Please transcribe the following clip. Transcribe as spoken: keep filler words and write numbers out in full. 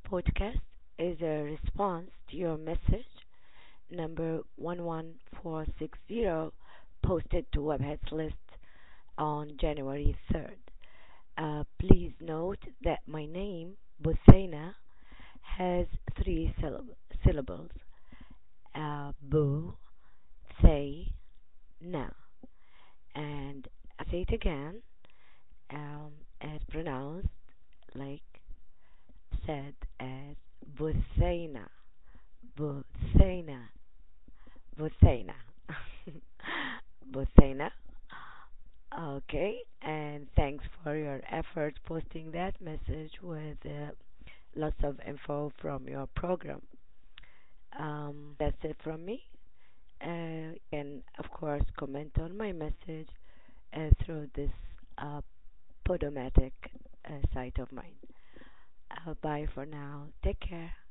podcast is a response to your message number one one four six zero posted to Webheads List on January third. Uh, please note that my name, Busaina, has three syllab- syllables. Uh, Bu, say, na. And I say it again, um, as pronounced like said as Busaina. Busaina. Busaina. Busaina. Okay, and thanks for your efforts posting that message with uh, lots of info from your program. Um, that's it from me. Uh, you can, of course, comment on my message uh, through this uh, Podomatic uh, site of mine. Uh, bye for now. Take care.